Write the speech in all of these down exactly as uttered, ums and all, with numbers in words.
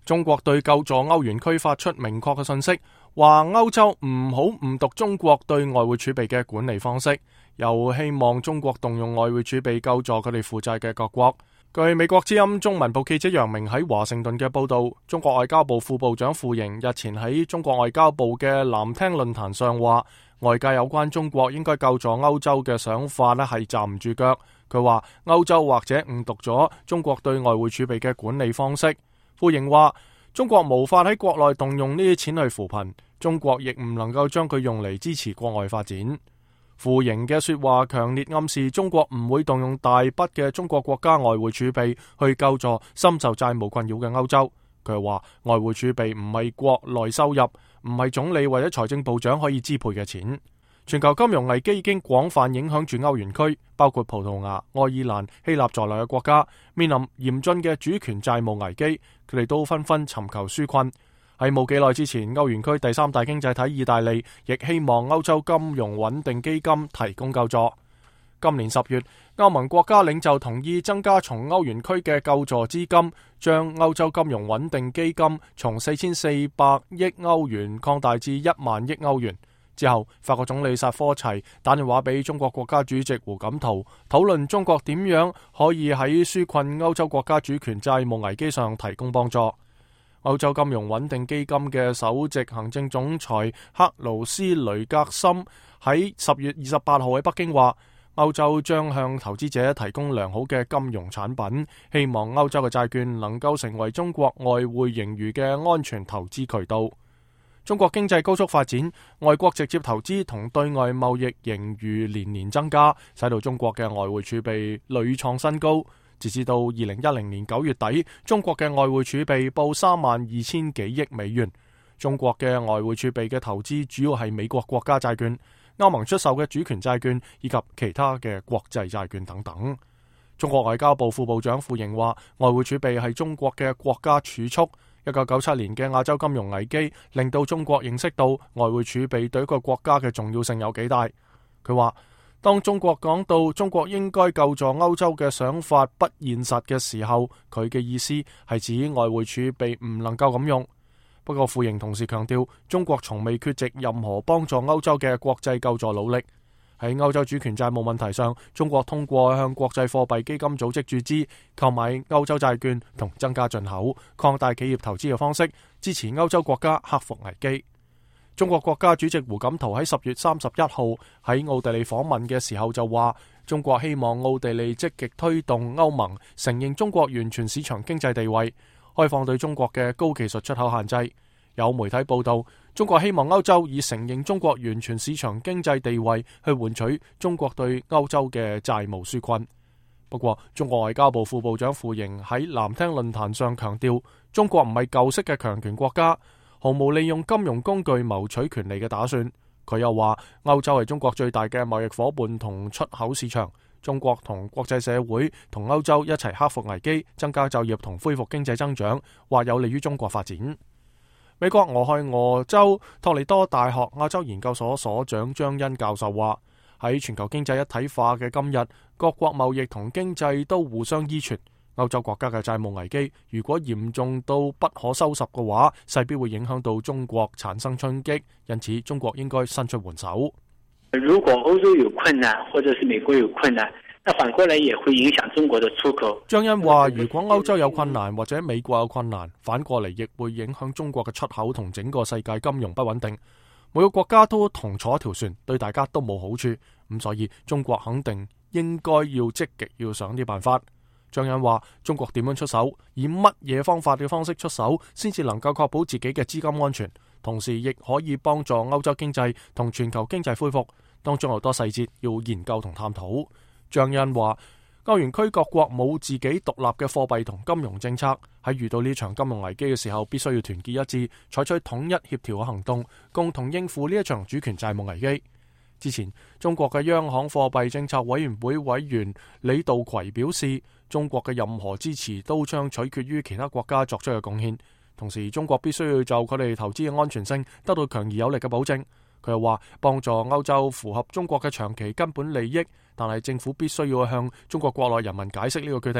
中國對救助歐元區發出明確嘅信息，話歐洲唔好誤讀中國對外匯儲備嘅管理方式，又希望中國動用外匯儲備救助佢哋負債嘅各國。據美國之音中文部記者楊明喺華盛頓嘅報道，中國外交部副部長傅瑩日前喺中國外交部嘅藍廳論壇上話，外界有關中國應該救助歐洲嘅想法呢係站唔住腳。佢話歐洲或者誤讀咗中國對外匯儲備嘅管理方式。傅瑩話，中國無法喺國內動用呢啲錢去扶貧，中國亦唔能夠將佢用嚟支持國外發展。傅瑩嘅說話強烈暗示中國唔會動用大筆嘅中國國家外匯儲備去救助深受債務困擾嘅歐洲。佢話外匯儲備唔係國內收入，唔係總理或者財政部長可以支配嘅錢。全球金融危機已經廣泛影響住歐元區，包括葡萄牙、愛爾蘭、希臘在內嘅國家面臨嚴峻嘅主權債務危機，佢哋都紛紛尋求紓困。喺冇幾耐之前，歐元區第三大經濟體意大利亦希望歐洲金融穩定基金提供救助。今年十月，歐盟國家領袖同意增加從歐元區嘅救助資金，將歐洲金融穩定基金從四千四百億歐元擴大至一萬億歐元。之後，法國總理薩科齊打電話俾中國國家主席胡錦濤，討論中國點樣可以喺紓困歐洲國家主權債務危機上提供幫助。歐洲金融穩定基金嘅首席行政總裁克勞斯雷格森喺十月二十八號喺北京話，歐洲將向投資者提供良好嘅金融產品，希望歐洲嘅債券能夠成為中國外匯盈餘嘅安全投資渠道。中國經濟高速發展，外國直接投資同對外貿易盈餘年年增加，使到中國嘅外匯儲備屢創新高。截至到二零一零年九月底，中國嘅外匯儲備報三萬二千幾億美元。中國嘅外匯儲備嘅投資主要係美國國家債券、歐盟出售嘅主權債券以及其他嘅國際債券等等。中國外交部副部長傅瑩話，外匯儲備係中國嘅國家儲蓄。一九九七年嘅亞洲金融危機令到中國認識到外匯儲備對一個國家嘅重要性有幾大。佢話，當中國講到中國應該救助歐洲嘅想法不現實嘅時候，佢嘅意思係指外匯儲備唔能夠咁用。不過傅瑩同時強調，中國從未缺席任何幫助歐洲嘅國際救助努力。喺歐洲主權債務問題上，中國通過向國際貨幣基金組織注資、購買歐洲債券同增加進口、擴大企業投資嘅方式，支持歐洲國家克服危機。中國國家主席胡錦濤喺十月三十一號喺奧地利訪問嘅時候就話，中國希望奧地利積極推動歐盟承認中國完全市場經濟地位，開放對中國嘅高技術出口限制。有媒體報道，中國希望歐洲以承認中國完全市場經濟地位去換取中國對歐洲嘅債務紓困。不過，中國外交部副部長傅瑩喺藍廳論壇上強調，中國唔係舊式嘅強權國家，毫無利用金融工具謀取權利嘅打算。佢又話，歐洲係中國最大嘅貿易夥伴同出口市場，中國同國際社會同歐洲一齊克服危機，增加就業同恢復經濟增長，或有利於中國發展。美國俄亥俄州托利多大學亞洲研究所所長張欣教授話，喺全球經濟一體化嘅今日，各國貿易同經濟都互相依存。歐洲國家嘅債務危機如果嚴重到不可收拾嘅話，勢必會影響到中國產生衝擊，因此中國應該伸出援手。 如果歐洲有困難，或者是美國有困難，那反過來也會影響中國的出口。 張欣話，如果歐洲有困難或者美國有困難，反過嚟亦會影響中國嘅出口同整個世界金融不穩定。每個國家都同坐一條船，對大家都冇好處。咁所以中國肯定應該要積極要想啲辦法。張欣話，中國點樣出手，以乜嘢方法嘅方式出手，先至能夠確保自己嘅資金安全，同時亦可以幫助歐洲經濟同全球經濟恢復。當中好多細節要研究同探討。張欣話，歐元區各國冇自己獨立嘅貨幣同金融政策，喺遇到呢場金融危機嘅時候，必須要團結一致，採取統一協調嘅行動，共同應付呢一場主權債務危機。之前，中國嘅央行貨幣政策委員會委員李道葵表示，中國嘅任何支持都將取決於其他國家作出嘅貢獻，同時中國必須要就佢哋投資嘅安全性得到強而有力嘅保證。佢又話，幫助歐洲符合中國嘅長期根本利益，但係政府必須要向中國國內人民解釋呢個決定，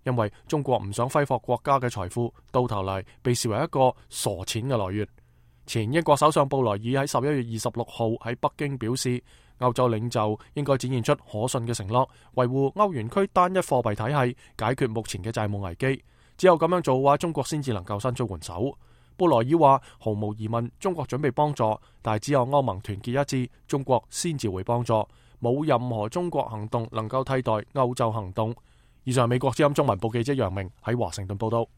因為中國唔想揮霍國家嘅財富，到頭嚟被視為一個傻錢嘅來源。前英國首相布萊爾喺十一月二十六號喺北京表示，歐洲領袖應該展現出可信嘅承諾，維護歐元區單一貨幣體系，解決目前嘅債務危機。只有咁樣做嘅話，中國先至能夠伸出援手。布萊爾話，毫無疑問，中國準備幫助，但係只有歐盟團結一致，中國先至會幫助。冇任何中國行動能夠替代歐洲行動。以上係美國之音中文部記者楊明喺華盛頓報道。